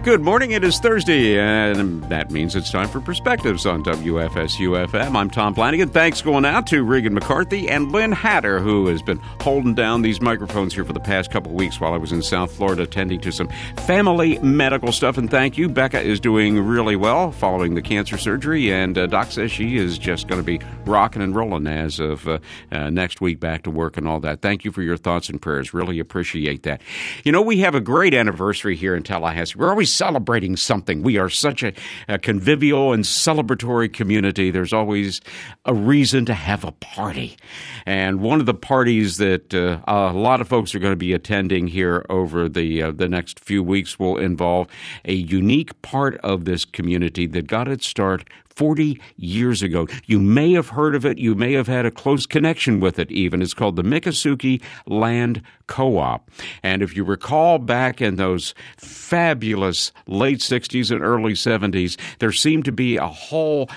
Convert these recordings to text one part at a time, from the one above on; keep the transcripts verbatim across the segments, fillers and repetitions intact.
Good morning. It is Thursday, and that means it's time for Perspectives on W F S U F M. I'm Tom Flanagan. Thanks going out to Regan McCarthy and Lynn Hatter, who has been holding down these microphones here for the past couple of weeks while I was in South Florida attending to some family medical stuff. And thank you. Becca is doing really well following the cancer surgery, and uh, Doc says she is just going to be rocking and rolling as of uh, uh, next week, back to work and all that. Thank you for your thoughts and prayers. Really appreciate that. You know, we have a great anniversary here in Tallahassee. We're always celebrating something. We are such a, a convivial and celebratory community. There's always a reason to have a party. And one of the parties that uh, a lot of folks are going to be attending here over the uh, the next few weeks will involve a unique part of this community that got its start forty years ago. You may have heard of it. You may have had a close connection with it even. It's called the Miccosukee Land Co-op. And if you recall back in those fabulous late sixties and early seventies, there seemed to be a whole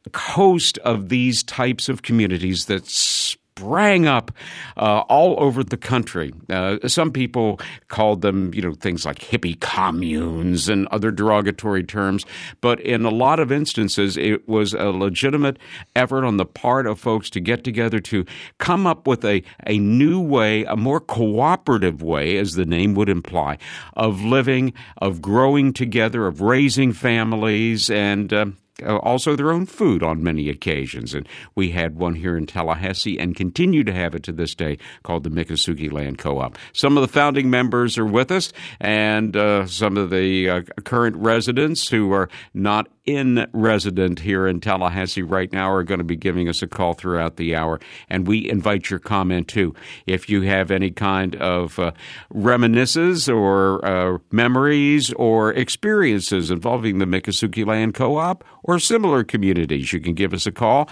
host of these types of communities that sprang up uh, all over the country. Uh, some people called them, you know, things like hippie communes and other derogatory terms. But in a lot of instances, it was a legitimate effort on the part of folks to get together to come up with a, a new way, a more cooperative way, as the name would imply, of living, of growing together, of raising families, and uh, Uh, also their own food on many occasions. And we had one here in Tallahassee and continue to have it to this day called the Miccosukee Land Co-op. Some of the founding members are with us, and uh, some of the uh, current residents who are not in resident here in Tallahassee right now are going to be giving us a call throughout the hour, and we invite your comment too. If you have any kind of uh, reminiscences or uh, memories or experiences involving the Miccosukee Land Co-op or similar communities, you can give us a call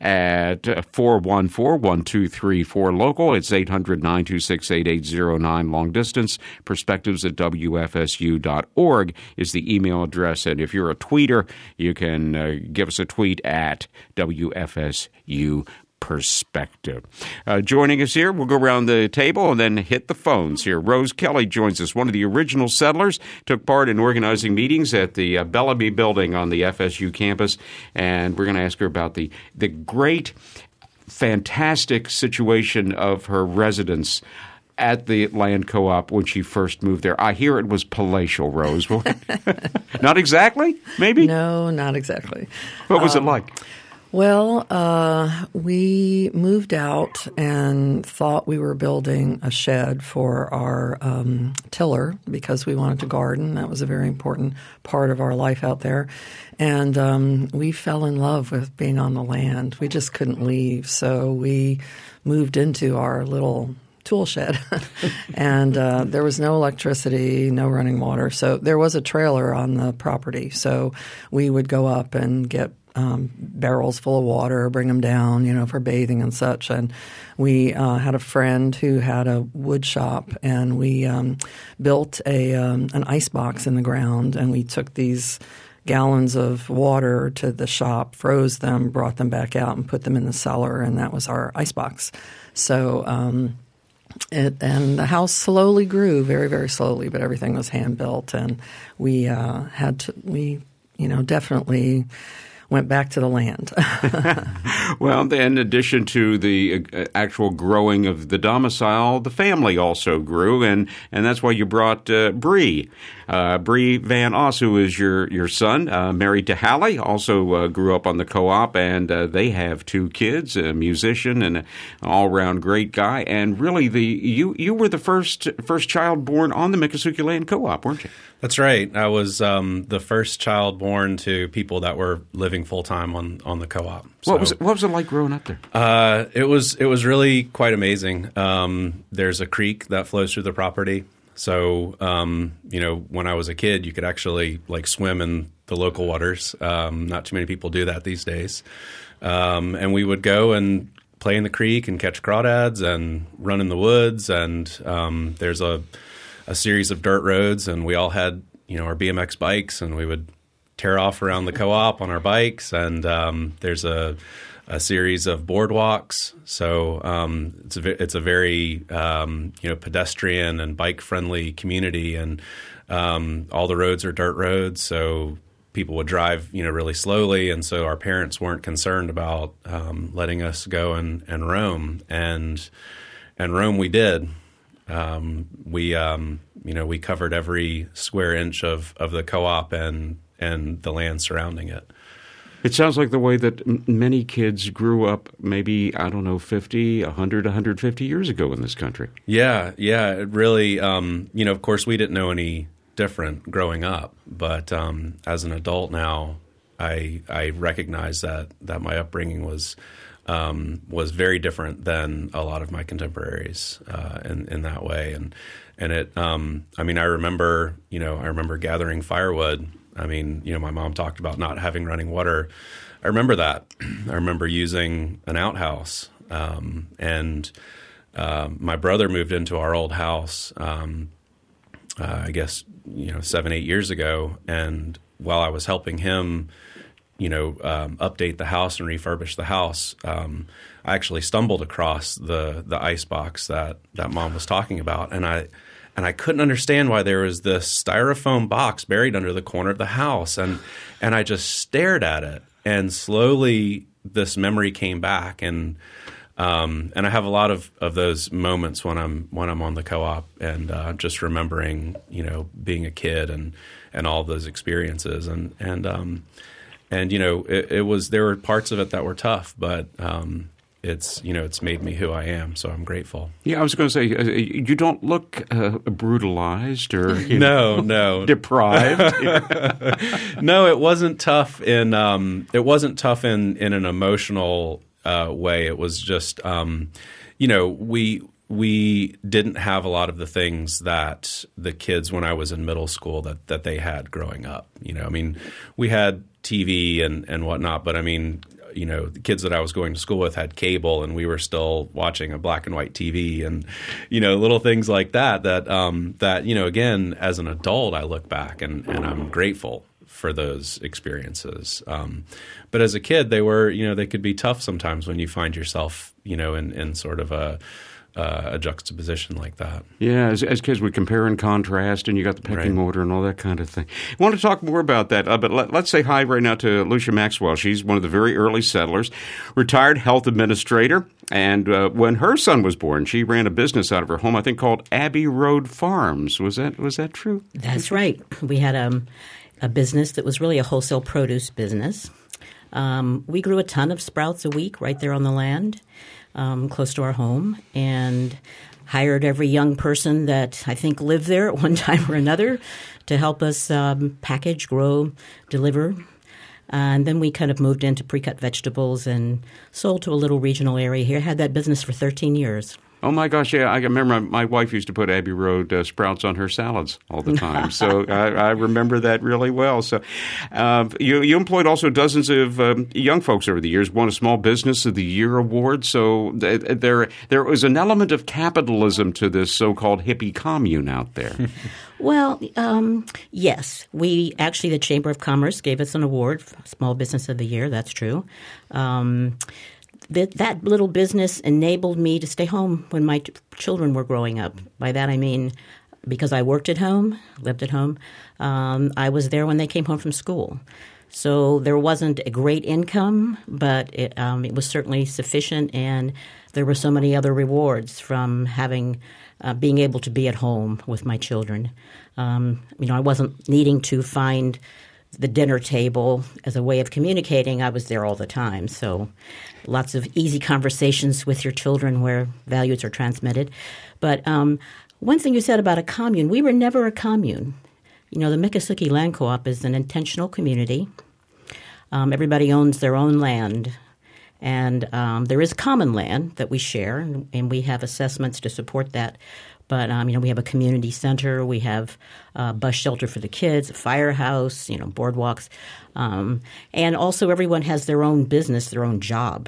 at four one four, one two three four local. It's eight hundred, nine two six, eight eight zero nine long distance. Perspectives at W F S U dot org is the email address. And if you're a tweeter, you can uh, give us a tweet at W F S U Perspective. Uh, joining us here, we'll go around the table and then hit the phones here. Rose Kelly joins us, one of the original settlers, took part in organizing meetings at the uh, Bellamy building on the F S U campus, and we're going to ask her about the, the great, fantastic situation of her residence at the land co-op when she first moved there. I hear it was palatial, Rose. Not exactly, maybe? No, not exactly. What was um, it like? Well, uh, we moved out and thought we were building a shed for our um, tiller because we wanted to garden. That was a very important part of our life out there. And um, we fell in love with being on the land. We just couldn't leave. So we moved into our little tool shed. and uh, there was no electricity, no running water. So there was a trailer on the property. So we would go up and get Um, barrels full of water, bring them down, you know, for bathing and such. And we uh, had a friend who had a wood shop, and we um, built a um, an ice box in the ground, and we took these gallons of water to the shop, froze them, brought them back out, and put them in the cellar, and that was our ice box. So um, it and the house slowly grew, very, very slowly, but everything was hand built, and we uh, had to, we, you know, definitely went back to the land. Well, in addition to the uh, actual growing of the domicile, the family also grew, and, and that's why you brought uh, Bree. Uh, Bree Van Oss, who is your, your son, uh, married to Hallie, also uh, grew up on the co-op, and uh, they have two kids, a musician and an all-around great guy. And really, the you you were the first first child born on the Miccosukee Land Co-op, weren't you? That's right. I was um, the first child born to people that were living full-time on, on the co-op. So, what was it, what was it like growing up there? Uh, it was it was really quite amazing. Um, there's a creek that flows through the property. So, um, you know, when I was a kid, you could actually like swim in the local waters. Um, not too many people do that these days. Um, and we would go and play in the creek and catch crawdads and run in the woods. And um, there's a, a series of dirt roads, and we all had, you know, our B M X bikes, and we would tear off around the co-op on our bikes. And um, there's a a series of boardwalks. So um, it's a it's a very um, you know pedestrian and bike friendly community, and um, all the roads are dirt roads. So people would drive you know really slowly, and so our parents weren't concerned about um, letting us go and, and roam, and and roam we did. Um, we um, you know we covered every square inch of, of the co-op and and the land surrounding it. It sounds like the way that m- many kids grew up maybe, I don't know, fifty, one hundred, one hundred fifty years ago in this country. Yeah, yeah. It really, um, you know, of course, we didn't know any different growing up. But um, as an adult now, I I recognize that, that my upbringing was um, was very different than a lot of my contemporaries uh, in, in that way. And, and it, um, I mean, I remember, you know, I remember gathering firewood. I mean, you know, my mom talked about not having running water. I remember that. I remember using an outhouse. Um, and uh, my brother moved into our old house, um, uh, I guess, you know, seven, eight years ago. And while I was helping him, you know, um, update the house and refurbish the house, um, I actually stumbled across the the ice box that, that Mom was talking about. And I And I couldn't understand why there was this styrofoam box buried under the corner of the house. And and I just stared at it. And slowly this memory came back. And um, and I have a lot of, of those moments when I'm when I'm on the co-op and uh, just remembering, you know, being a kid and, and all those experiences. And and um, and you know, it, it was there were parts of it that were tough, but um, It's you know it's made me who I am, so I'm grateful. Yeah, I was going to say uh, you don't look uh, brutalized or you no, know, no, deprived. No, it wasn't tough in um, it wasn't tough in in an emotional uh, way. It was just um, you know we we didn't have a lot of the things that the kids when I was in middle school that that they had growing up. You know, I mean, we had T V and and whatnot, but I mean. You know, the kids that I was going to school with had cable, and we were still watching a black and white T V, and you know, little things like that. That um, that you know, again, as an adult, I look back and, and I'm grateful for those experiences. Um, but as a kid, they were, you know, they could be tough sometimes when you find yourself, you know, in, in sort of a Uh, a juxtaposition like that. Yeah, as, as kids would compare and contrast, and you got the pecking right. order and all that kind of thing. I want to talk more about that, uh, but let, let's say hi right now to Lucia Maxwell. She's one of the very early settlers, retired health administrator, and uh, when her son was born, she ran a business out of her home, I think called Abbey Road Farms. Was that was that true? That's right. We had um, a business that was really a wholesale produce business. Um, we grew a ton of sprouts a week right there on the land. Um, close to our home, and hired every young person that I think lived there at one time or another to help us um, package, grow, deliver. And then we kind of moved into pre-cut vegetables and sold to a little regional area here. Had that business for thirteen years. Oh, my gosh, yeah. I remember my wife used to put Abbey Road uh, sprouts on her salads all the time. So I, I remember that really well. So uh, you, you employed also dozens of um, young folks over the years, won a Small Business of the Year award. So th- there, there was an element of capitalism to this so-called hippie commune out there. Well, um, yes. We actually, the Chamber of Commerce gave us an award, Small Business of the Year. That's true. Um That, that little business enabled me to stay home when my t- children were growing up. By that I mean because I worked at home, lived at home, um, I was there when they came home from school. So there wasn't a great income, but it, um, it was certainly sufficient, and there were so many other rewards from having uh, being able to be at home with my children. Um, you know, I wasn't needing to find the dinner table as a way of communicating. I was there all the time. So lots of easy conversations with your children where values are transmitted. But um, one thing you said about a commune, we were never a commune. You know, the Miccosukee Land Co-op is an intentional community. Um, everybody owns their own land. And um, there is common land that we share, and, and we have assessments to support that. But, um, you know, we have a community center. We have a bus shelter for the kids, a firehouse, you know, boardwalks. Um, and also everyone has their own business, their own job.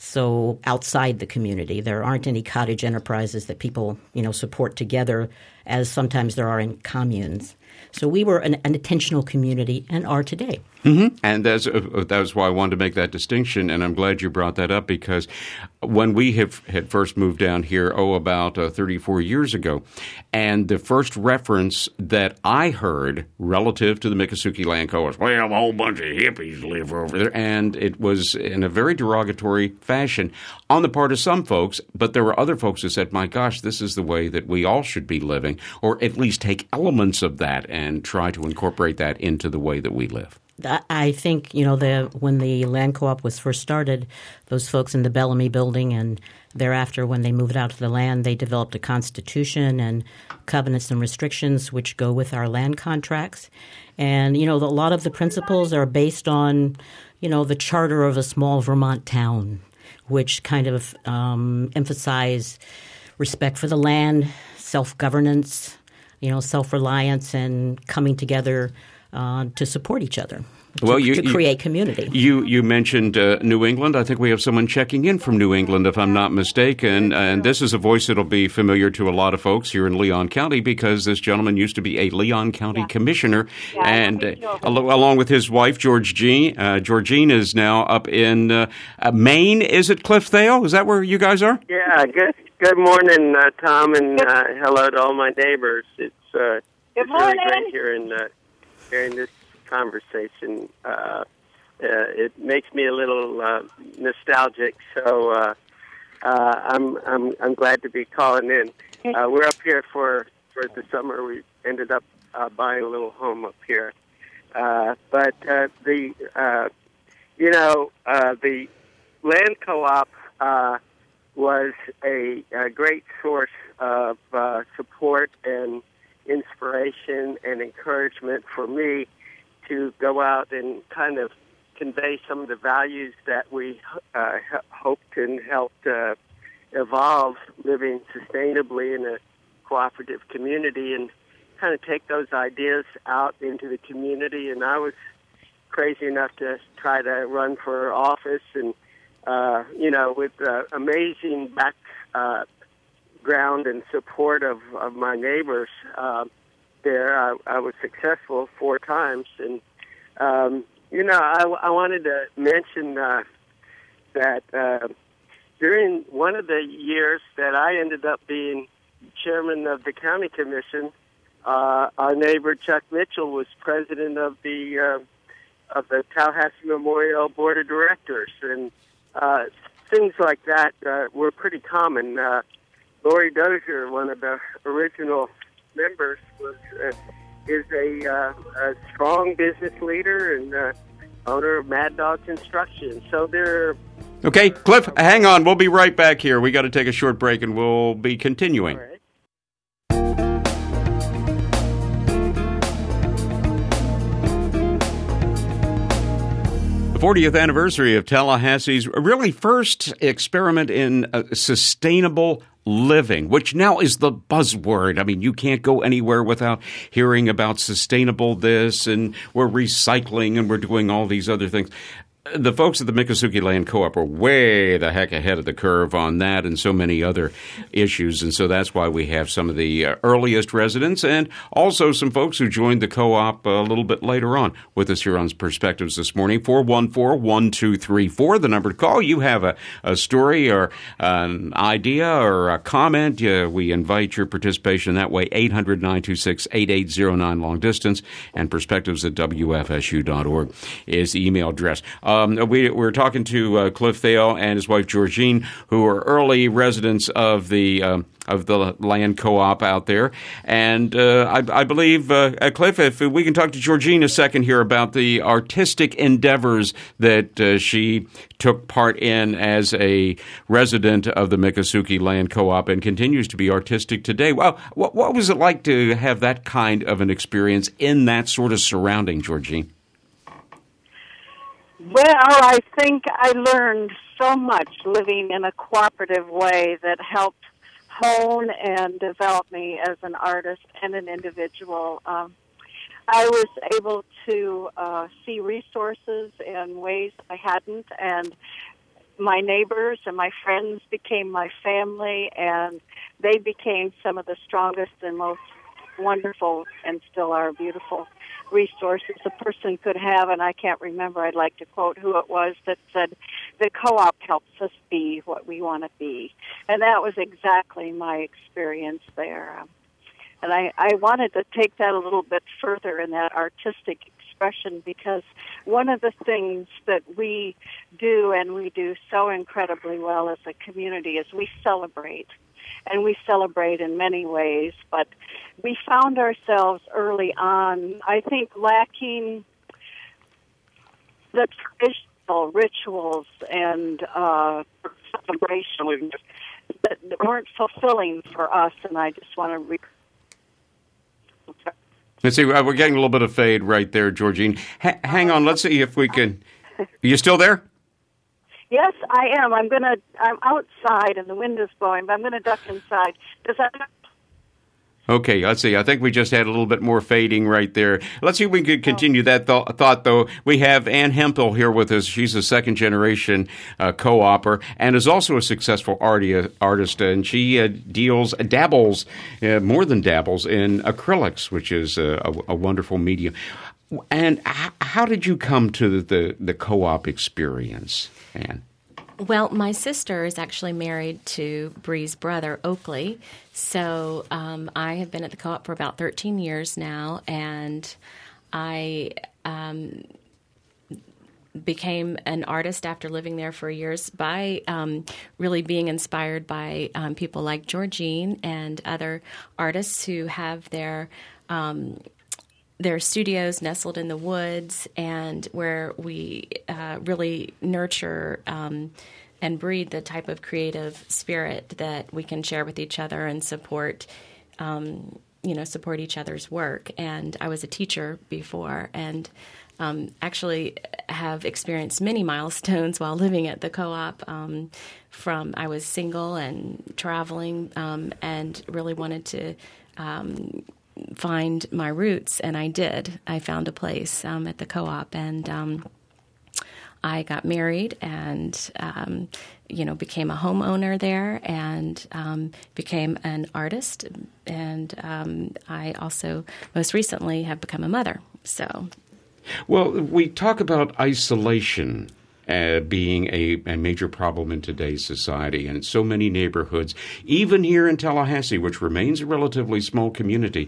So outside the community, there aren't any cottage enterprises that people, you know, support together as sometimes there are in communes. So we were an, an intentional community and are today. Mm-hmm. And that's, uh, that's why I wanted to make that distinction, and I'm glad you brought that up, because when we have, had first moved down here, oh, about uh, thirty-four years ago, and the first reference that I heard relative to the Miccosukee Land Co. was, well, a whole bunch of hippies live over there, and it was in a very derogatory fashion on the part of some folks, but there were other folks who said, my gosh, this is the way that we all should be living, or at least take elements of that and try to incorporate that into the way that we live. I think, you know, the when the land co-op was first started, those folks in the Bellamy building and thereafter when they moved out to the land, they developed a constitution and covenants and restrictions which go with our land contracts. And, you know, a lot of the principles are based on, you know, the charter of a small Vermont town, which kind of um, emphasize respect for the land, self-governance, you know, self-reliance, and coming together Uh, to support each other, to, well, you, to create you, community. You you mentioned uh, New England. I think we have someone checking in from New England, if I'm not mistaken. And this is a voice that will be familiar to a lot of folks here in Leon County, because this gentleman used to be a Leon County yeah. commissioner. Yeah, and uh, al- along with his wife, George Jean, uh, Georgine is now up in uh, uh, Maine. Is it Cliffdale? Is that where you guys are? Yeah, good Good morning, uh, Tom, and uh, hello to all my neighbors. It's, uh, good it's morning. really great here in uh, During this conversation. Uh, uh, it makes me a little uh, nostalgic, so uh, uh, I'm I'm I'm glad to be calling in. Uh, we're up here for, for the summer. We ended up uh, buying a little home up here, uh, but uh, the uh, you know uh, the land co-op uh, was a, a great source of uh, support and inspiration and encouragement for me to go out and kind of convey some of the values that we uh, hoped and helped uh, evolve living sustainably in a cooperative community, and kind of take those ideas out into the community. And I was crazy enough to try to run for office, and, uh, you know, with uh, amazing back uh ground and support of, of my neighbors uh, there. I, I was successful four times. And, um, you know, I, I wanted to mention uh, that uh, during one of the years that I ended up being chairman of the county commission, uh, our neighbor Chuck Mitchell was president of the, uh, of the Tallahassee Memorial Board of Directors. And uh, things like that uh, were pretty common. Uh, Lori Dozier, one of the original members, was uh, is a, uh, a strong business leader and uh, owner of Mad Dog Construction. So they're okay, Cliff, hang on. We'll be right back here. We got to take a short break, and we'll be continuing. All right. fortieth anniversary of Tallahassee's really first experiment in uh, sustainable living, which now is the buzzword. I mean, you can't go anywhere without hearing about sustainable this, and we're recycling, and we're doing all these other things. The folks at the Miccosukee Land Co-op are way the heck ahead of the curve on that and so many other issues. And so that's why we have some of the uh, earliest residents and also some folks who joined the co-op a little bit later on with us here on Perspectives this morning. four one four, one two three four, the number to call. You have a, a story or an idea or a comment. Uh, we invite your participation that way. eight hundred, nine two six, eight eight zero nine long distance, and perspectives at W F S U dot org is the email address. Um, we, we're talking to uh, Cliff Thale and his wife Georgine, who are early residents of the um, of the land co-op out there. And uh, I, I believe, uh, Cliff, if we can talk to Georgine a second here about the artistic endeavors that uh, she took part in as a resident of the Miccosukee Land Co-op and continues to be artistic today. Well, what, what was it like to have that kind of an experience in that sort of surrounding, Georgine? Well, I think I learned so much living in a cooperative way that helped hone and develop me as an artist and an individual. Um, I was able to uh, see resources in ways I hadn't, and my neighbors and my friends became my family, and they became some of the strongest and most wonderful, and still are beautiful, resources a person could have. And I can't remember, I'd like to quote who it was that said, the co-op helps us be what we want to be. And that was exactly my experience there. Um, and I, I wanted to take that a little bit further in that artistic expression, because one of the things that we do, and we do so incredibly well as a community, is we celebrate. And we celebrate in many ways, but we found ourselves early on, I think, lacking the traditional rituals and uh, celebration that weren't fulfilling for us, and I just want to... Re- Let's see, we're getting a little bit of fade right there, Georgine. H- hang on, let's see if we can... Are you still there? Yes, I am. I'm gonna. I'm outside, and the wind is blowing, but I'm gonna duck inside. Does that? Okay, let's see. I think we just had a little bit more fading right there. Let's see if we could continue that th- thought, though. We have Ann Hemphill here with us. She's a second-generation uh, co-opper and is also a successful arti- artist, and she uh, deals, dabbles, uh, more than dabbles, in acrylics, which is a, a, a wonderful medium. And h- how did you come to the, the co-op experience, Ann? Well, my sister is actually married to Bree's brother, Oakley. So um, I have been at the co-op for about thirteen years now, and I um, became an artist after living there for years by um, really being inspired by um, people like Georgine and other artists who have their um, their studios nestled in the woods, and where we uh, really nurture um, and breed the type of creative spirit that we can share with each other and support, um, you know, support each other's work. And I was a teacher before, and um, actually have experienced many milestones while living at the co-op. Um, from I was single and traveling, um, and really wanted to Um, find my roots, and I did. I found a place um, at the co-op, and um, I got married, and um, you know, became a homeowner there, and um, became an artist, and um, I also most recently have become a mother. So, well, we talk about isolation Uh, being a, a major problem in today's society, and in so many neighborhoods, even here in Tallahassee, which remains a relatively small community.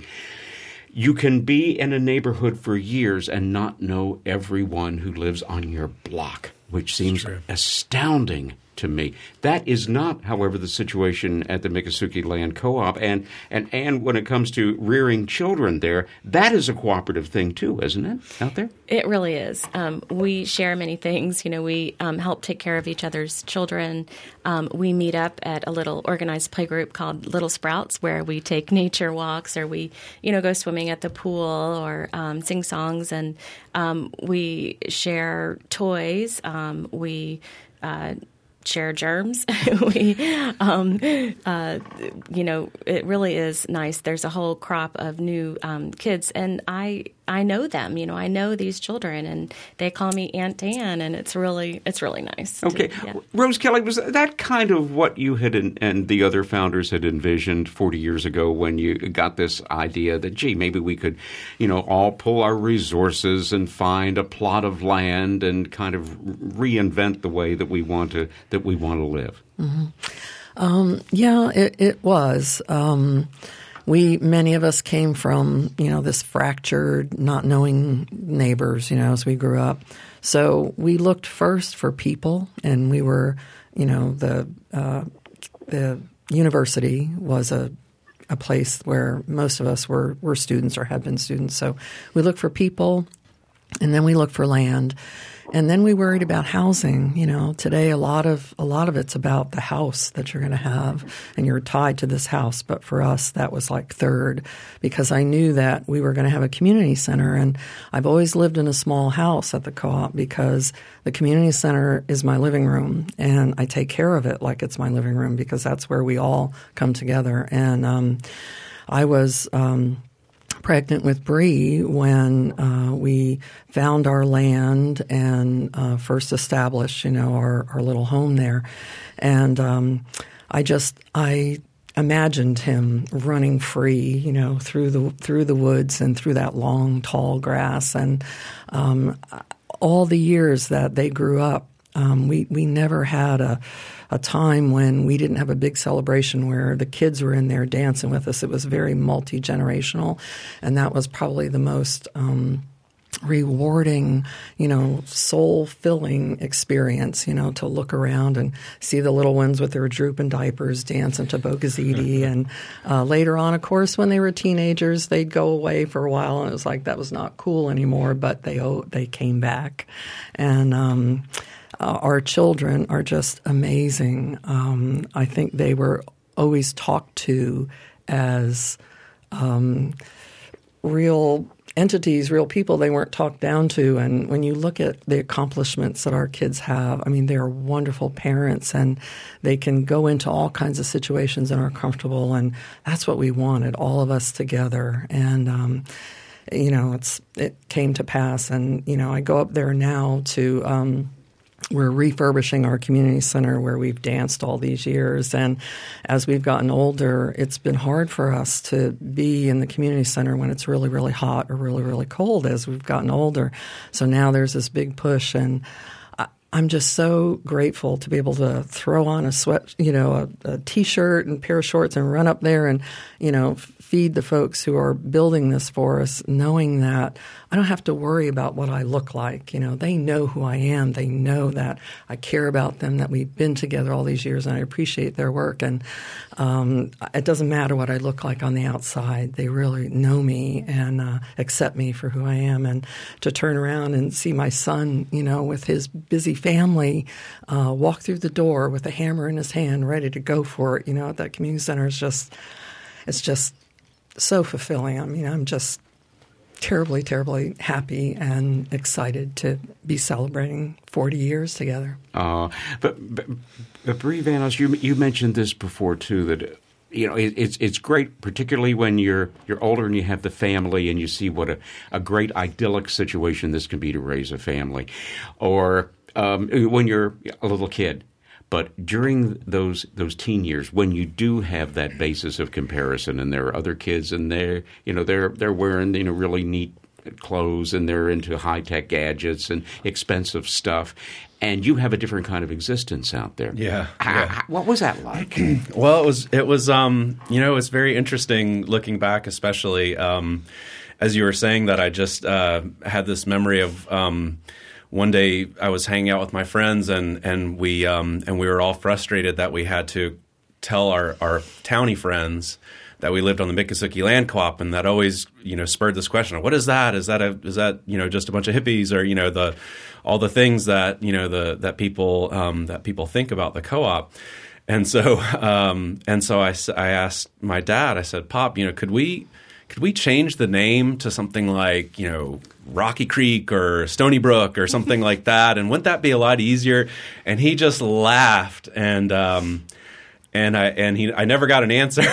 You can be in a neighborhood for years and not know everyone who lives on your block, which seems astounding to me. That is not, however, the situation at the Miccosukee Land Co-op. And, and, and when it comes to rearing children there, that is a cooperative thing too, isn't it, out there? It really is. Um, we share many things. You know, we um, help take care of each other's children. Um, we meet up at a little organized playgroup called Little Sprouts, where we take nature walks, or we, you know, go swimming at the pool, or um, sing songs. And um, we share toys. Um, we uh share germs. we, um, uh, you know, it really is nice. There's a whole crop of new um, kids, and I I know them. You know, I know these children, and they call me Aunt Ann, and it's really it's really nice. Okay, to, yeah. Rose Kelly, was that kind of what you had in, and the other founders had envisioned forty years ago when you got this idea that, gee, maybe we could, you know, all pull our resources and find a plot of land and kind of reinvent the way that we want to that we want to live? Mm-hmm. Um, yeah, it, it was. Um, we many of us came from, you know, this fractured, not knowing neighbors, you know, as we grew up. So we looked first for people, and we were, you know, the uh, the university was a a place where most of us were were students or had been students. So we looked for people, and then we looked for land. And then we worried about housing. You know, today a lot of a lot of it's about the house that you're going to have, and you're tied to this house. But for us, that was like third, because I knew that we were going to have a community center, and I've always lived in a small house at the co-op because the community center is my living room, and I take care of it like it's my living room because that's where we all come together. And um, I was. Um, pregnant with Bree when uh, we found our land and uh, first established, you know, our, our little home there. And um, I just, I imagined him running free, you know, through the through the woods and through that long, tall grass. And um, all the years that they grew up, um, we, we never had a a time when we didn't have a big celebration where the kids were in there dancing with us. It was very multi-generational, and that was probably the most um, rewarding, you know, soul-filling experience, you know, to look around and see the little ones with their drooping diapers dancing to Bogaziti. And uh, later on, of course, when they were teenagers, they'd go away for a while, and it was like that was not cool anymore, but they oh, they came back. And um Uh, our children are just amazing. Um, I think they were always talked to as um, real entities, real people. They weren't talked down to. And when you look at the accomplishments that our kids have, I mean, they are wonderful parents, and they can go into all kinds of situations and are comfortable. And that's what we wanted, all of us together. And um, you know, it's it came to pass. And you know, I go up there now to. Um, We're refurbishing our community center where we've danced all these years. And as we've gotten older, it's been hard for us to be in the community center when it's really, really hot or really, really cold as we've gotten older. So now there's this big push. And I, I'm just so grateful to be able to throw on a sweat, you know, a, a T-shirt and pair of shorts and run up there and, you know, feed the folks who are building this for us, knowing that I don't have to worry about what I look like. You know, they know who I am. They know that I care about them, that we've been together all these years, and I appreciate their work. And um, it doesn't matter what I look like on the outside. They really know me and uh, accept me for who I am. And to turn around and see my son, you know, with his busy family, uh, walk through the door with a hammer in his hand, ready to go for it, you know, at that community center is just, it's just so fulfilling. I mean, I'm just terribly, terribly happy and excited to be celebrating forty years together. Uh, but, but, but Bree Vanos, you you mentioned this before too, that you know it, it's it's great, particularly when you're you're older and you have the family and you see what a, a great idyllic situation this can be to raise a family, or um, when you're a little kid. But during those those teen years, when you do have that basis of comparison, and there are other kids, and they're you know they're they're wearing you know really neat clothes, and they're into high tech gadgets and expensive stuff, and you have a different kind of existence out there. Yeah. How, yeah. how, what was that like? Well, it was it was um, you know it's very interesting looking back, especially um, as you were saying that. I just uh, had this memory of. Um, One day I was hanging out with my friends, and and we um, and we were all frustrated that we had to tell our, our townie friends that we lived on the Miccosukee Land Co-op, and that always you know spurred this question: what is that? Is that a is that you know just a bunch of hippies, or you know the all the things that you know the that people um, that people think about the co-op? And so um, and so I, I asked my dad. I said, Pop, you know, could we could we change the name to something like you know. Rocky Creek or Stony Brook or something like that, and wouldn't that be a lot easier? And he just laughed, and um, and I and he I never got an answer.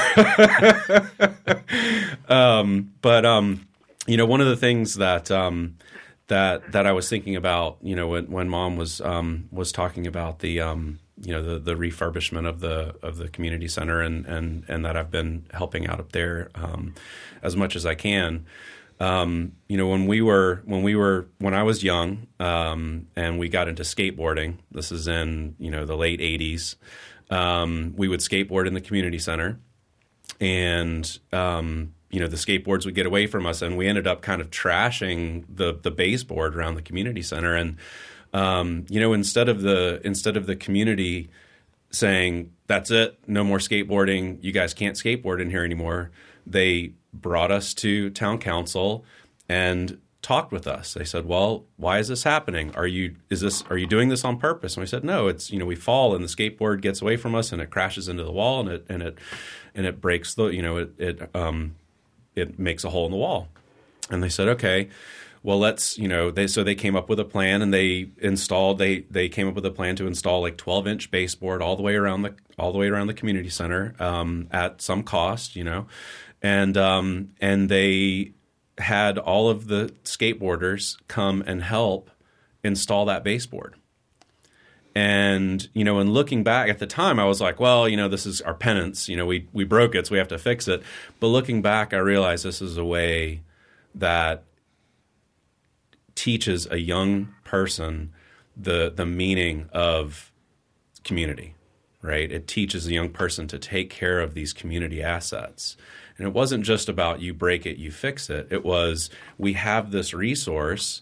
um, but um, you know, one of the things that um, that that I was thinking about, you know, when, when Mom was um, was talking about the um, you know the, the refurbishment of the of the community center, and and and that I've been helping out up there um, as much as I can. Um, you know, when we were when we were when I was young, um, and we got into skateboarding. This is in you know the late eighties. Um, we would skateboard in the community center, and um, you know the skateboards would get away from us, and we ended up kind of trashing the the baseboard around the community center. And um, you know, instead of the instead of the community saying that's it, no more skateboarding, you guys can't skateboard in here anymore, they brought us to town council and talked with us. They said, "Well, why is this happening? Are you is this are you doing this on purpose?" And we said, "No, it's you know we fall and the skateboard gets away from us and it crashes into the wall and it and it and it breaks the you know it it um it makes a hole in the wall." And they said, "Okay, well let's you know they so they came up with a plan and they installed they they came up with a plan to install like twelve inch baseboard all the way around the all the way around the community center um, at some cost, you know, and um, and they had all of the skateboarders come and help install that baseboard." And, you know, in looking back at the time, I was like, well, you know, this is our penance. You know, we, we broke it, so we have to fix it. But looking back, I realized this is a way that teaches a young person the the meaning of community, right? It teaches a young person to take care of these community assets. And it wasn't just about you break it, you fix it. It was we have this resource,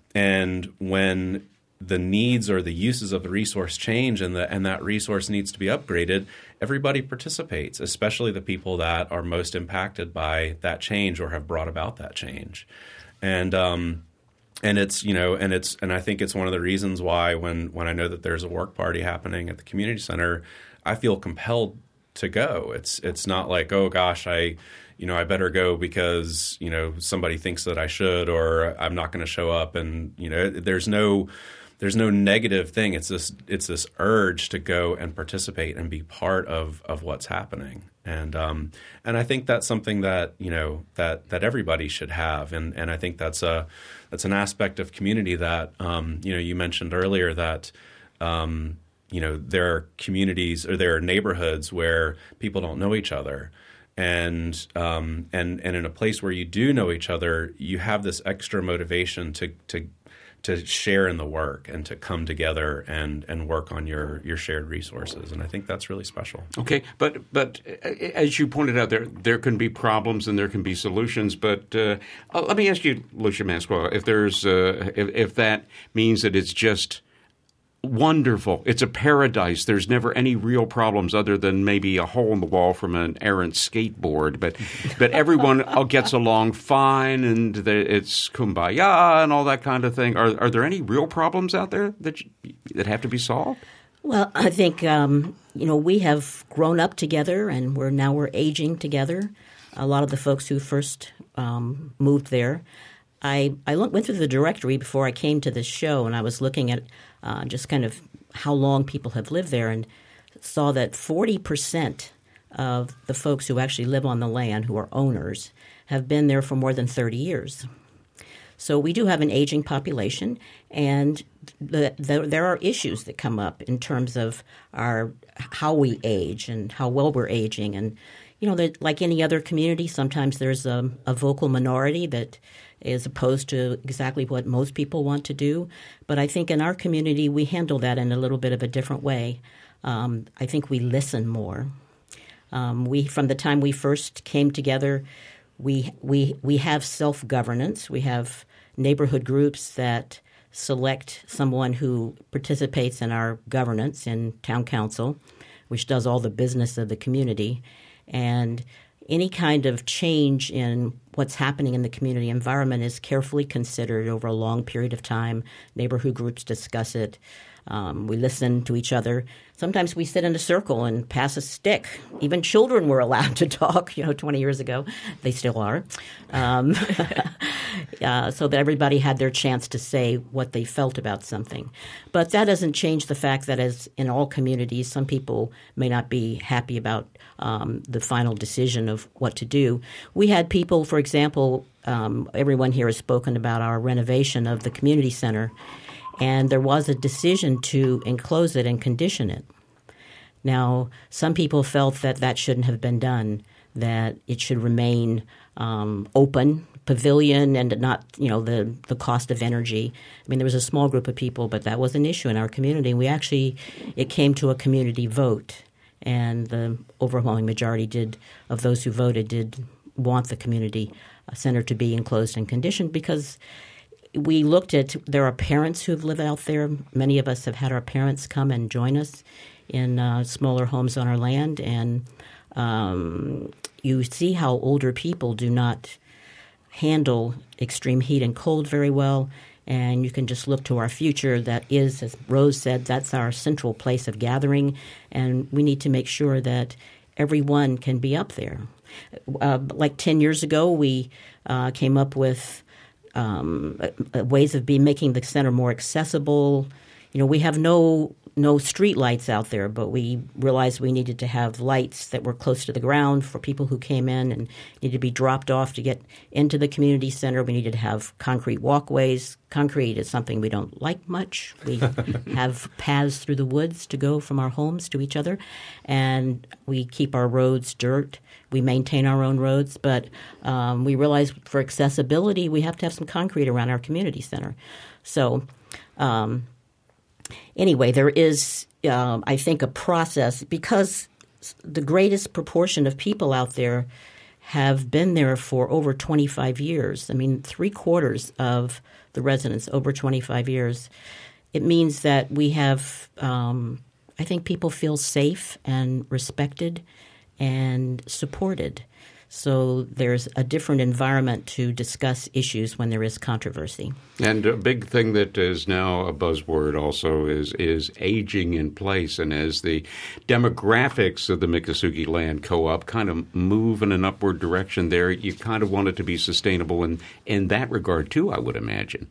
and when the needs or the uses of the resource change and the and that resource needs to be upgraded, everybody participates, especially the people that are most impacted by that change or have brought about that change. And um, and it's you know and it's and I think it's one of the reasons why when when I know that there's a work party happening at the community center, I feel compelled to go. It's it's not like, oh gosh, I you know I better go because you know somebody thinks that I should, or I'm not going to show up. And you know there's no there's no negative thing. It's this it's this urge to go and participate and be part of of what's happening. And um and I think that's something that you know that that everybody should have. And and I think that's a that's an aspect of community that um you know you mentioned earlier that um you know, there are communities or there are neighborhoods where people don't know each other. And um, and and in a place where you do know each other, you have this extra motivation to to to share in the work and to come together and, and work on your, your shared resources. And I think that's really special. Okay, but but as you pointed out, there there can be problems and there can be solutions. But uh, let me ask you, Lucia Masqual, if there's uh, if, if that means that it's just wonderful. It's a paradise. There's never any real problems other than maybe a hole in the wall from an errant skateboard. But but everyone gets along fine, and the, it's kumbaya and all that kind of thing. Are are there any real problems out there that you, that have to be solved? Well, I think um, you know we have grown up together, and we're now we're aging together. A lot of the folks who first um, moved there. I, I went through the directory before I came to this show, and I was looking at uh, just kind of how long people have lived there, and saw that forty percent of the folks who actually live on the land, who are owners, have been there for more than thirty years. So we do have an aging population, and the, the, there are issues that come up in terms of our how we age and how well we're aging. And, you know, like any other community, sometimes there's a, a vocal minority that is opposed to exactly what most people want to do. But I think in our community, we handle that in a little bit of a different way. Um, I think we listen more. Um, we, from the time we first came together, we we we have self-governance. We have neighborhood groups that select someone who participates in our governance in town council, which does all the business of the community. And any kind of change in what's happening in the community environment is carefully considered over a long period of time. Neighborhood groups discuss it. Um, we listen to each other. Sometimes we sit in a circle and pass a stick. Even children were allowed to talk, you know, twenty years ago. They still are. Um, uh, so that everybody had their chance to say what they felt about something. But that doesn't change the fact that, as in all communities, some people may not be happy about um, the final decision of what to do. We had people, for example, um, everyone here has spoken about our renovation of the community center. And there was a decision to enclose it and condition it. Now, some people felt that that shouldn't have been done, that it should remain um, open, pavilion, and not, you know, the, the cost of energy. I mean, there was a small group of people, but that was an issue in our community. We actually, it came to a community vote, and the overwhelming majority did of those who voted did want the community center to be enclosed and conditioned because we looked at – there are parents who live out there. Many of us have had our parents come and join us in uh, smaller homes on our land. And um, you see how older people do not handle extreme heat and cold very well. And you can just look to our future. That is, as Rose said, that's our central place of gathering. And we need to make sure that everyone can be up there. Uh, like ten years ago, we uh, came up with um, uh, ways of be, making the center more accessible. You know, we have no no street lights out there, but we realized we needed to have lights that were close to the ground for people who came in and needed to be dropped off to get into the community center. We needed to have concrete walkways. Concrete is something we don't like much. We have paths through the woods to go from our homes to each other, and we keep our roads dirt. We maintain our own roads, but um, we realize for accessibility, we have to have some concrete around our community center. So um, anyway, there is, uh, I think, a process because the greatest proportion of people out there have been there for over twenty-five years. I mean, three quarters of the residents over twenty-five years. It means that we have, um, I think people feel safe and respected and supported. So there's a different environment to discuss issues when there is controversy. And a big thing that is now a buzzword also is is aging in place. And as the demographics of the Miccosukee Land Co-op kind of move in an upward direction there, you kind of want it to be sustainable in, in that regard too, I would imagine.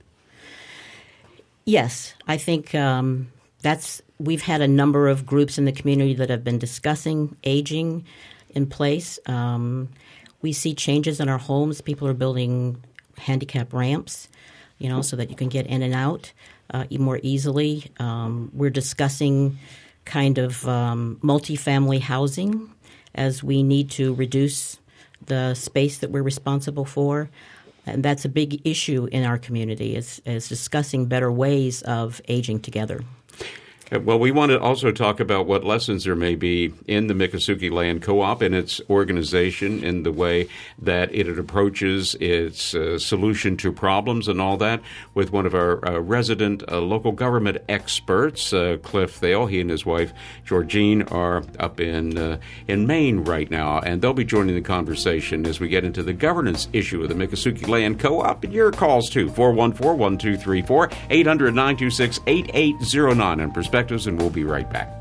Yes, I think um, that's we've had a number of groups in the community that have been discussing aging in place. Um, we see changes in our homes. People are building handicap ramps, you know, so that you can get in and out uh, more easily. Um, we're discussing kind of um, multifamily housing as we need to reduce the space that we're responsible for. And that's a big issue in our community is, is discussing better ways of aging together. Well, we want to also talk about what lessons there may be in the Miccosukee Land Co-op and its organization in the way that it approaches its uh, solution to problems and all that with one of our uh, resident uh, local government experts, uh, Cliff Thale. He and his wife, Georgine, are up in uh, in Maine right now, and they'll be joining the conversation as we get into the governance issue of the Miccosukee Land Co-op. And your calls, too, four one four, one two three four, eight hundred, nine two six, eight eight zero nine, and Perspectives, and we'll be right back.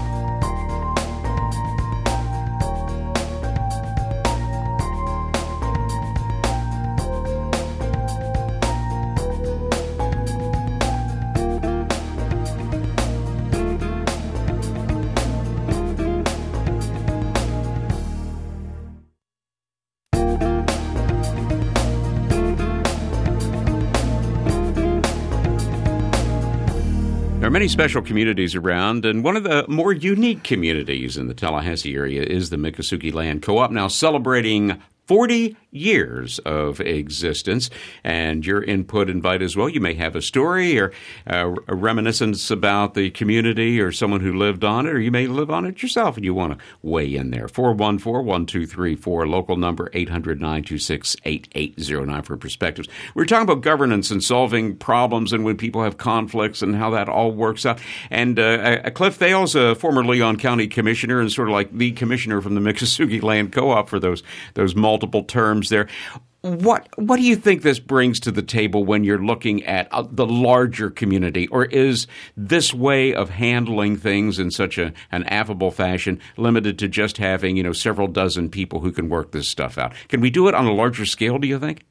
There are many special communities around, and one of the more unique communities in the Tallahassee area is the Miccosukee Land Co-op, now celebrating forty years of existence, and your input invite as well. You may have a story or uh, a reminiscence about the community or someone who lived on it, or you may live on it yourself and you want to weigh in there. four one four, one two three four, local number eight hundred, nine two six, eight eight zero nine for Perspectives. We're talking about governance and solving problems and when people have conflicts and how that all works out. And uh, Cliff Thale's a former Leon County commissioner and sort of like the commissioner from the Miccosukee Land Co-op for those those multiple terms there. What what do you think this brings to the table when you're looking at uh, the larger community? Or is this way of handling things in such a, an affable fashion limited to just having, you know, several dozen people who can work this stuff out? Can we do it on a larger scale, do you think?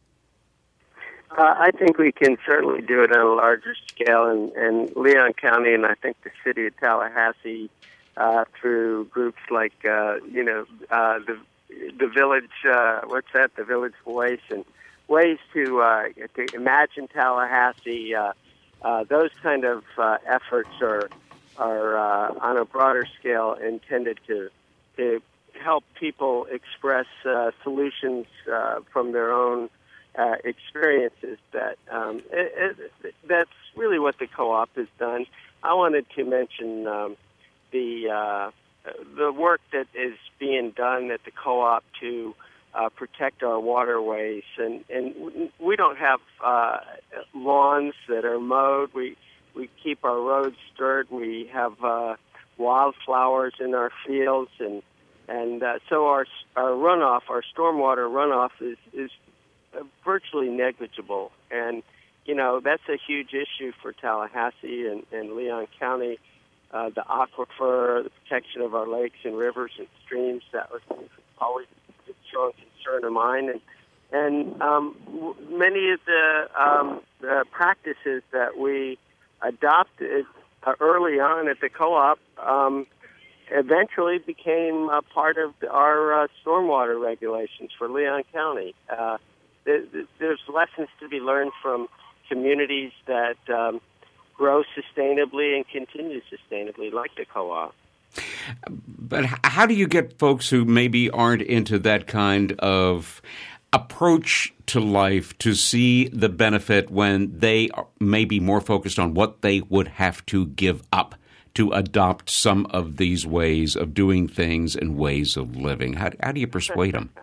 Uh, I think we can certainly do it on a larger scale, and, and Leon County and I think the city of Tallahassee uh, through groups like, uh, you know, uh, the the village, uh, what's that, the Village Voice, and ways to, uh, to imagine Tallahassee, uh, uh, those kind of uh, efforts are, are uh, on a broader scale intended to, to help people express uh, solutions uh, from their own uh, experiences. That um, it, it, that's really what the co-op has done. I wanted to mention um, the uh, the work that is being done at the co-op to uh, protect our waterways, and and we don't have uh, lawns that are mowed. We we keep our roads dirt. We have uh, wildflowers in our fields, and and uh, so our our runoff, our stormwater runoff, is is virtually negligible. And, you know, that's a huge issue for Tallahassee and, and Leon County. Uh, the aquifer, the protection of our lakes and rivers and streams, that was always a strong concern of mine. And, and um, w- many of the, um, the practices that we adopted uh, early on at the co-op um, eventually became a part of our uh, stormwater regulations for Leon County. Uh, th- th- there's lessons to be learned from communities that um, grow sustainably and continue sustainably, like the co-op. But how do you get folks who maybe aren't into that kind of approach to life to see the benefit when they may be more focused on what they would have to give up to adopt some of these ways of doing things and ways of living? How, how do you persuade them?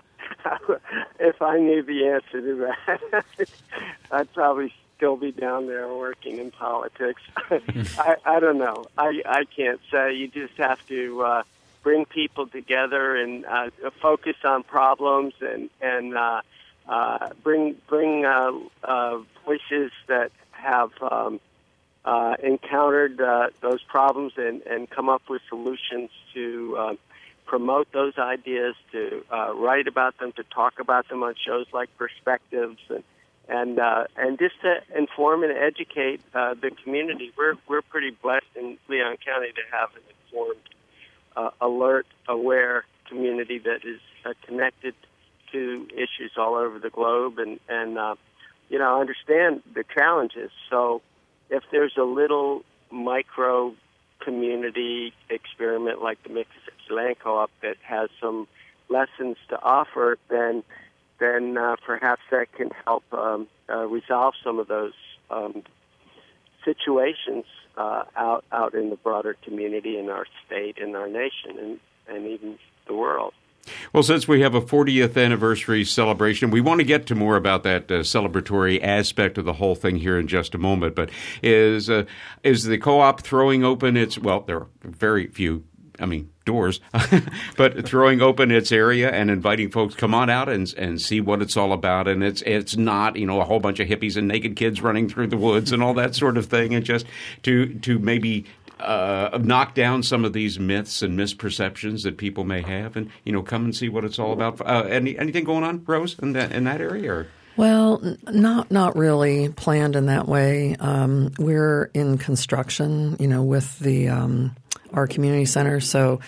If I knew the answer to that, I'd probably still be down there working in politics. I, I don't know. I, I can't say. You just have to uh, bring people together and uh, focus on problems and and uh, uh, bring bring uh, uh, voices that have um, uh, encountered uh, those problems and, and come up with solutions to uh, promote those ideas, to uh, write about them, to talk about them on shows like Perspectives, and and uh, and just to inform and educate uh, the community. We're we're pretty blessed in Leon County to have an informed, uh, alert, aware community that is uh, connected to issues all over the globe, and and uh, you know understand the challenges. So if there's a little micro community experiment like the Mississippi Land Co-op that has some lessons to offer, then then uh, perhaps that can help um, uh, resolve some of those um, situations uh, out out in the broader community in our state, in our nation, and, and even the world. Well, since we have a fortieth anniversary celebration, we want to get to more about that uh, celebratory aspect of the whole thing here in just a moment. But is uh, is the co-op throwing open its, well, there are very few, I mean, doors, but throwing open its area and inviting folks, come on out and and see what it's all about. And it's it's not, you know, a whole bunch of hippies and naked kids running through the woods and all that sort of thing. And just to to maybe uh, knock down some of these myths and misperceptions that people may have, and, you know, come and see what it's all about. Uh, any anything going on, Rose, in that in that area? Or? Well, not not really planned in that way. Um, we're in construction, you know, with the um, our community center, so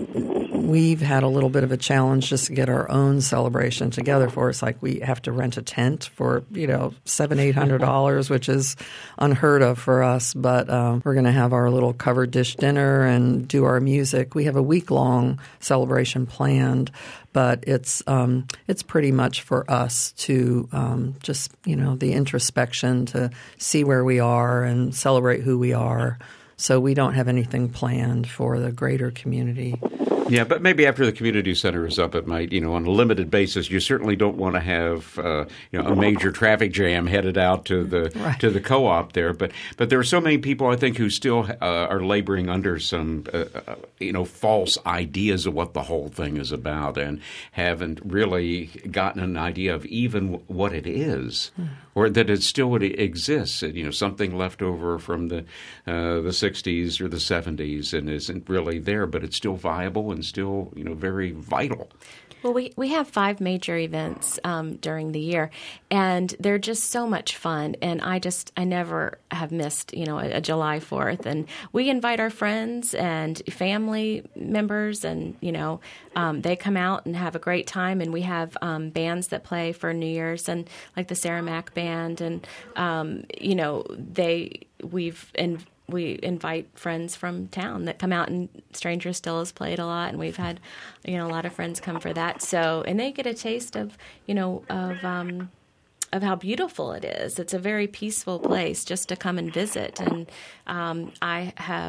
we've had a little bit of a challenge just to get our own celebration together for us. Like, we have to rent a tent for, you know, seven, eight hundred dollars, which is unheard of for us. But um, we're going to have our little covered dish dinner and do our music. We have a week long celebration planned, but it's um, it's pretty much for us to um, just, you know, the introspection to see where we are and celebrate who we are. So we don't have anything planned for the greater community. Yeah, but maybe after the community center is up, it might, you know, on a limited basis. You certainly don't want to have, uh, you know, a major traffic jam headed out to the right. to the co-op there. But but there are so many people, I think, who still uh, are laboring under some, uh, uh, you know, false ideas of what the whole thing is about, and haven't really gotten an idea of even what it is, mm. or that it still exists. You know, something left over from the uh, the sixties or the seventies and isn't really there, but it's still viable and still, you know, very vital. Well, we, we have five major events um, during the year, and they're just so much fun. And I just, I never have missed, you know, a, a July fourth. And we invite our friends and family members, and, you know, um, they come out and have a great time. And we have um, bands that play for New Year's, and like the Sarah Mack Band. And, um, you know, they, we've, and we invite friends from town that come out, and Stranger Still has played a lot, and we've had, you know, a lot of friends come for that. So, and they get a taste of, you know, of um, of how beautiful it is. It's a very peaceful place just to come and visit. And um, I have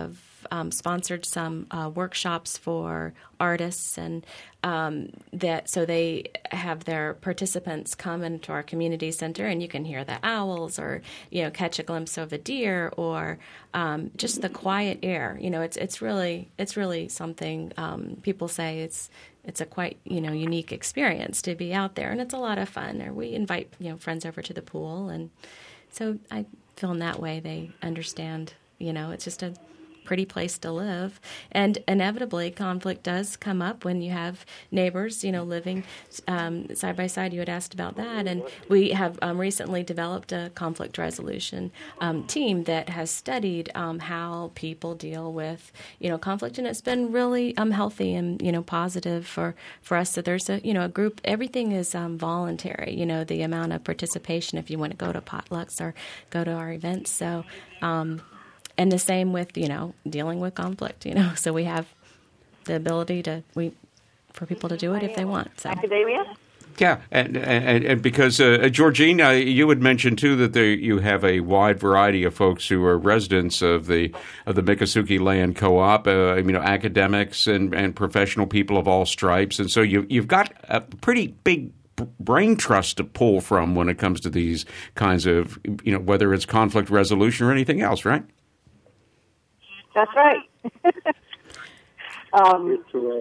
um, sponsored some uh, workshops for artists, and um, that so they have their participants come into our community center, and you can hear the owls, or you know, catch a glimpse of a deer, or um, just the quiet air. You know, it's it's really it's really something. Um, people say it's it's a quite you know unique experience to be out there, and it's a lot of fun. Or we invite you know friends over to the pool, and so I feel in that way they understand. You know, it's just a pretty place to live. And inevitably, conflict does come up when you have neighbors, you know, living um, side by side. You had asked about that. And we have um, recently developed a conflict resolution um, team that has studied um, how people deal with, you know, conflict. And it's been really um, healthy and, you know, positive for, for us. So there's a, you know, a group, everything is um, voluntary, you know, the amount of participation if you want to go to potlucks or go to our events. So, um, And the same with, you know, dealing with conflict, you know. So we have the ability to we for people to do it if they want. So. Academia? Yeah, and and, and because, uh, Georgine, uh, you had mentioned, too, that there, you have a wide variety of folks who are residents of the of the Miccosukee Land Co-op, uh, you know, academics and, and professional people of all stripes. And so you, you've got a pretty big brain trust to pull from when it comes to these kinds of, you know, whether it's conflict resolution or anything else, right? That's right. um,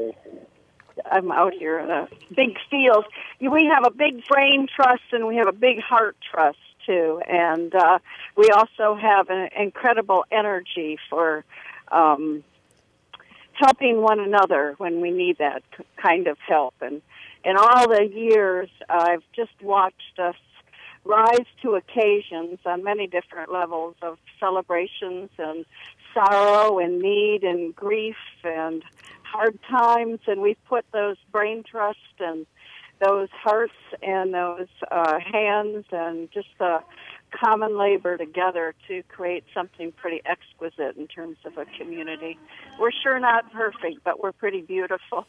I'm out here in a big field. We have a big brain trust and we have a big heart trust, too. And uh, we also have an incredible energy for um, helping one another when we need that kind of help. And in all the years, I've just watched us rise to occasions on many different levels of celebrations and sorrow and need and grief and hard times, and we've put those brain trust and those hearts and those uh, hands and just the common labor together to create something pretty exquisite in terms of a community. We're sure not perfect, but we're pretty beautiful.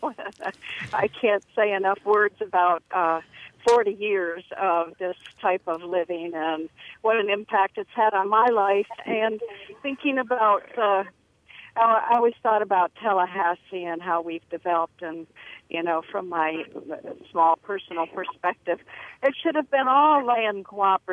I can't say enough words about uh, forty years of this type of living and what an impact it's had on my life. And thinking about, uh, I always thought about Tallahassee and how we've developed, and, you know, from my small personal perspective, it should have been all land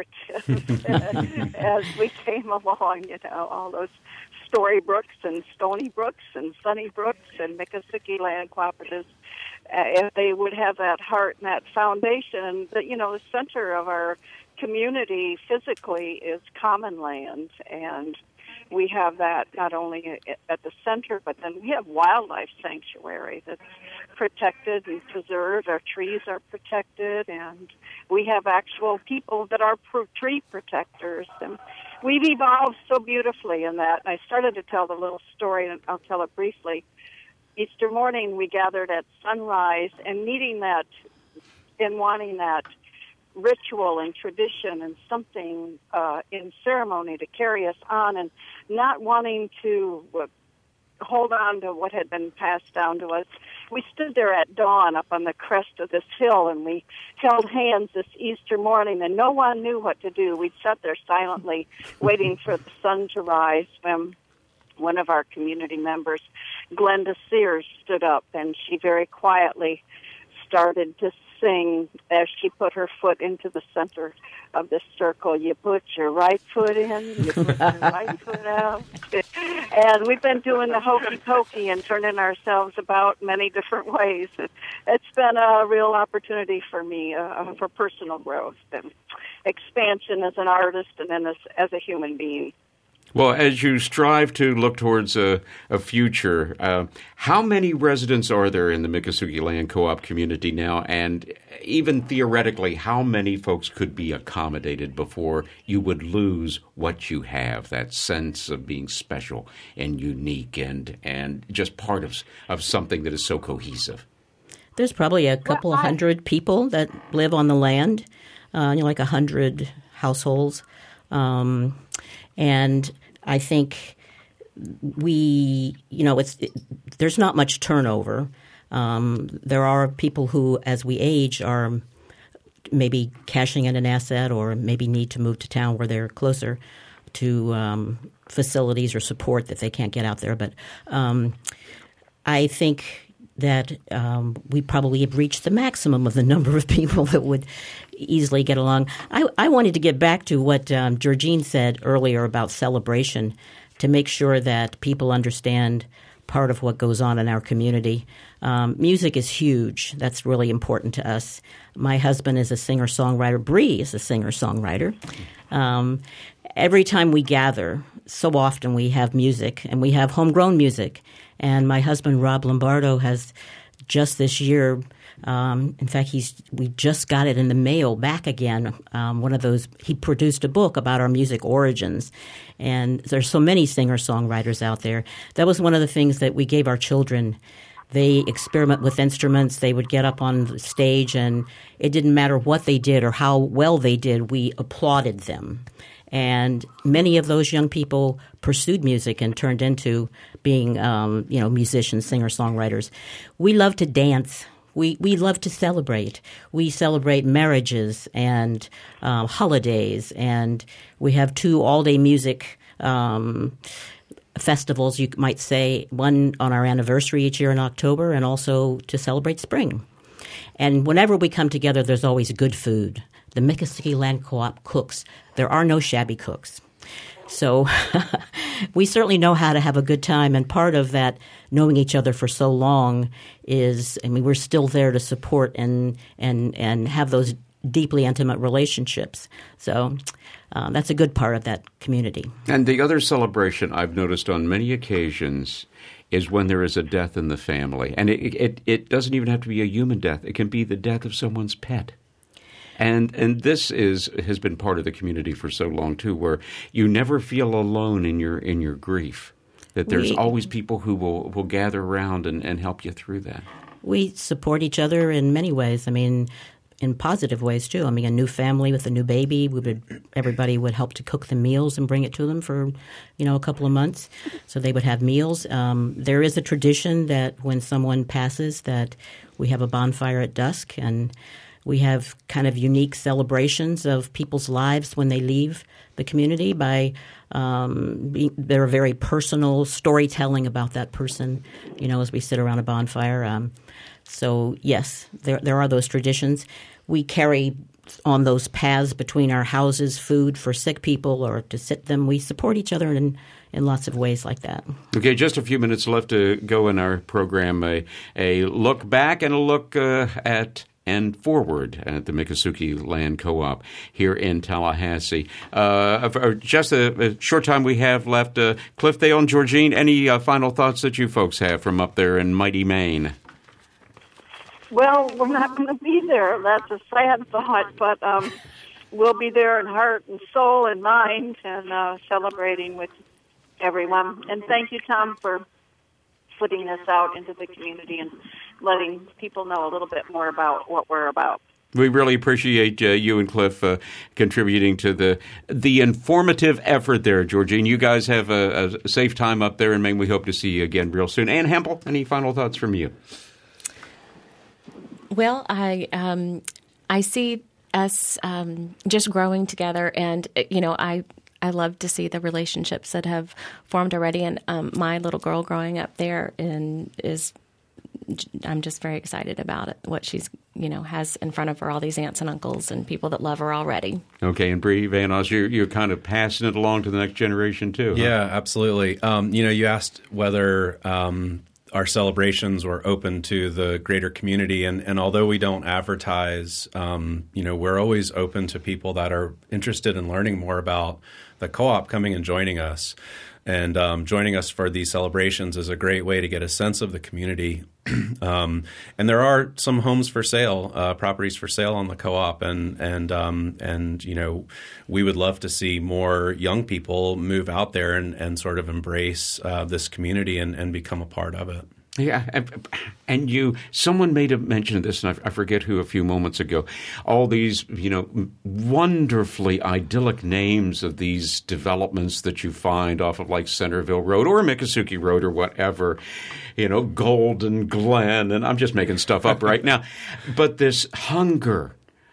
cooperatives as we came along, you know, all those Storybrooks and Stony Brooks and Sunnybrooks and Miccosukee Land Cooperatives. Uh, if they would have that heart and that foundation, that, you know, the center of our community physically is common land, and we have that not only at the center, but then we have wildlife sanctuary that's protected and preserved. Our trees are protected, and we have actual people that are tree protectors. And we've evolved so beautifully in that. I started to tell the little story, and I'll tell it briefly. Easter morning, we gathered at sunrise and needing that and wanting that ritual and tradition and something uh, in ceremony to carry us on, and not wanting to uh, hold on to what had been passed down to us. We stood there at dawn up on the crest of this hill, and we held hands this Easter morning, and no one knew what to do. We'd sat there silently waiting for the sun to rise when one of our community members, Glenda Sears, stood up, and she very quietly started to sing as she put her foot into the center of the circle. You put your right foot in, you put your right foot out. And we've been doing the hokey pokey and turning ourselves about many different ways. It's been a real opportunity for me uh, for personal growth and expansion as an artist and then as, as a human being. Well, as you strive to look towards a, a future, uh, how many residents are there in the Miccosukee Land Co-op community now? And even theoretically, how many folks could be accommodated before you would lose what you have, that sense of being special and unique and and just part of, of something that is so cohesive? There's probably a couple of hundred people that live on the land, uh, you know, like a hundred households. Um, and I think we, you know, it's it, there's not much turnover. Um, there are people who, as we age, are maybe cashing in an asset or maybe need to move to town where they're closer to um, facilities or support that they can't get out there. But um, I think that um, we probably have reached the maximum of the number of people that would easily get along. I, I wanted to get back to what um, Georgine said earlier about celebration, to make sure that people understand part of what goes on in our community. Um, music is huge. That's really important to us. My husband is a singer-songwriter. Bree is a singer-songwriter. Um, every time we gather, so often we have music, and we have homegrown music. And my husband, Rob Lombardo, has just this year, um, in fact, he's we just got it in the mail back again. Um, one of those, he produced a book about our music origins. And there's so many singer-songwriters out there. That was one of the things that we gave our children. They experiment with instruments. They would get up on the stage, and it didn't matter what they did or how well they did. We applauded them. And many of those young people pursued music and turned into being, um, you know, musicians, singer-songwriters. We love to dance. We we love to celebrate. We celebrate marriages and um, holidays, and we have two all-day music um, festivals, you might say, one on our anniversary each year in October, and also to celebrate spring. And whenever we come together, there's always good food. The Miccosukee Land Co-op cooks. There are no shabby cooks. So we certainly know how to have a good time, and part of that knowing each other for so long is, I mean, we're still there to support and and, and have those deeply intimate relationships. So uh, that's a good part of that community. And the other celebration I've noticed on many occasions is when there is a death in the family. And it, it, it doesn't even have to be a human death. It can be the death of someone's pet. And and this is has been part of the community for so long, too, where you never feel alone in your in your grief, that there's we, always people who will, will gather around and, and help you through that. We support each other in many ways. I mean, in positive ways, too. I mean, a new family with a new baby, we would everybody would help to cook the meals and bring it to them for, you know, a couple of months. So they would have meals. Um, there is a tradition that when someone passes that we have a bonfire at dusk, and we have kind of unique celebrations of people's lives when they leave the community by um, being, they're very personal storytelling about that person, you know, as we sit around a bonfire. Um, so, yes, there there are those traditions. We carry on those paths between our houses food for sick people or to sit them. We support each other in in lots of ways like that. Okay, just a few minutes left to go in our program. A, a look back and a look uh, at and forward at the Miccosukee Land Co-op here in Tallahassee. Uh, just a, a short time we have left. Uh, Cliff, Dale, and Georgine, any uh, final thoughts that you folks have from up there in mighty Maine? Well, we're not going to be there. That's a sad thought, but um, we'll be there in heart and soul and mind and uh, celebrating with everyone. And thank you, Tom, for putting this out into the community and letting people know a little bit more about what we're about. We really appreciate uh, you and Cliff uh, contributing to the the informative effort there, Georgine. You guys have a, a safe time up there in Maine. We hope to see you again real soon. Ann Hempel, any final thoughts from you? Well, I um, I see us um, just growing together, and you know, I I love to see the relationships that have formed already. And um, my little girl growing up there and is. I'm just very excited about it, what she's, you know, has in front of her, all these aunts and uncles and people that love her already. Okay, and Bree Van Os, you're, you're kind of passing it along to the next generation too, huh? Yeah, absolutely. Um, you know, you asked whether um, our celebrations were open to the greater community, and, and although we don't advertise, um, you know, we're always open to people that are interested in learning more about the co-op coming and joining us. And um, joining us for these celebrations is a great way to get a sense of the community. um, and there are some homes for sale, uh, properties for sale on the co-op, and and um, and you know, we would love to see more young people move out there and, and sort of embrace uh, this community and, and become a part of it. Yeah, and you, someone made a mention of this, and I forget who a few moments ago, all these, you know, wonderfully idyllic names of these developments that you find off of like Centerville Road or Miccosukee Road or whatever, you know, Golden Glen, and I'm just making stuff up right now. But this hunger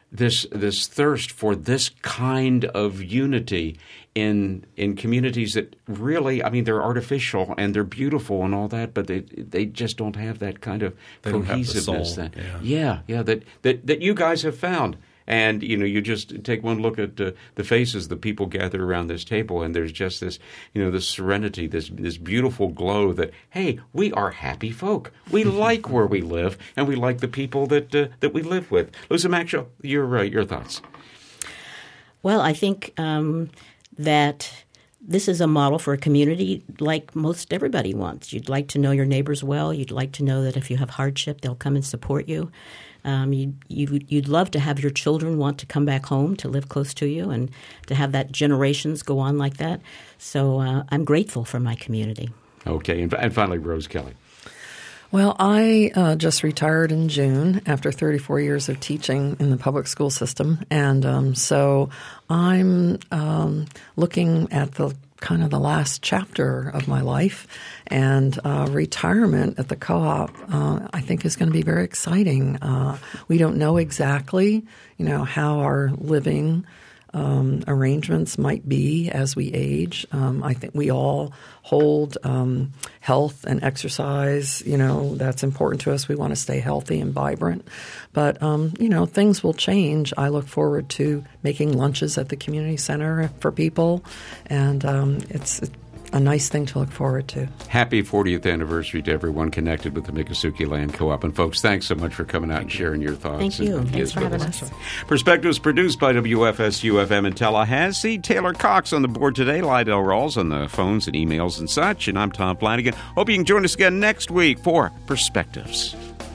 this this thirst for this kind of unity in in communities that really, I mean, they're artificial and they're beautiful and all that, but they they just don't have that kind of they cohesiveness. That, yeah. yeah, yeah, that, that that you guys have found. And, you know, you just take one look at uh, the faces of the people gathered around this table, and there's just this, you know, this serenity, this this beautiful glow that, hey, we are happy folk. We like where we live, and we like the people that uh, that we live with. Lucy Maxwell, your uh, your thoughts? Well, I think um, that this is a model for a community like most everybody wants. You'd like to know your neighbors well. You'd like to know that if you have hardship, they'll come and support you. Um, you, you, you'd love to have your children want to come back home to live close to you and to have that generations go on like that. So uh, I'm grateful for my community. Okay. And, and finally, Rose Kelly. Well, I uh, just retired in June after thirty-four years of teaching in the public school system. And um, so I'm um, looking at the kind of the last chapter of my life, and uh, retirement at the co-op, uh, I think is going to be very exciting. Uh, we don't know exactly, you know, how our living um, arrangements might be as we age. Um, I think we all hold um, health and exercise. You know, that's important to us. We want to stay healthy and vibrant. But, um, you know, things will change. I look forward to making lunches at the community center for people, and um, it's a nice thing to look forward to. Happy fortieth anniversary to everyone connected with the Miccosukee Land Co-op. And folks, thanks so much for coming out and sharing your thoughts. Thank you. And Thanks for having us. us. Perspectives produced by W F S U F M in Tallahassee. Taylor Cox on the board today. Lydell Rawls on the phones and emails and such. And I'm Tom Flanagan. Hope you can join us again next week for Perspectives.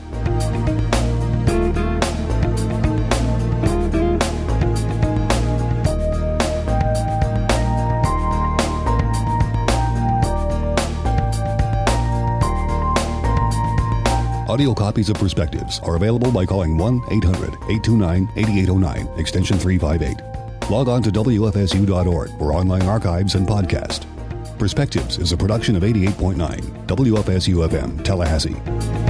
Audio copies of Perspectives are available by calling one eight hundred eight two nine eight eight zero nine, extension three five eight. Log on to W F S U dot org for online archives and podcast. Perspectives is a production of eighty-eight point nine W F S U F M, Tallahassee.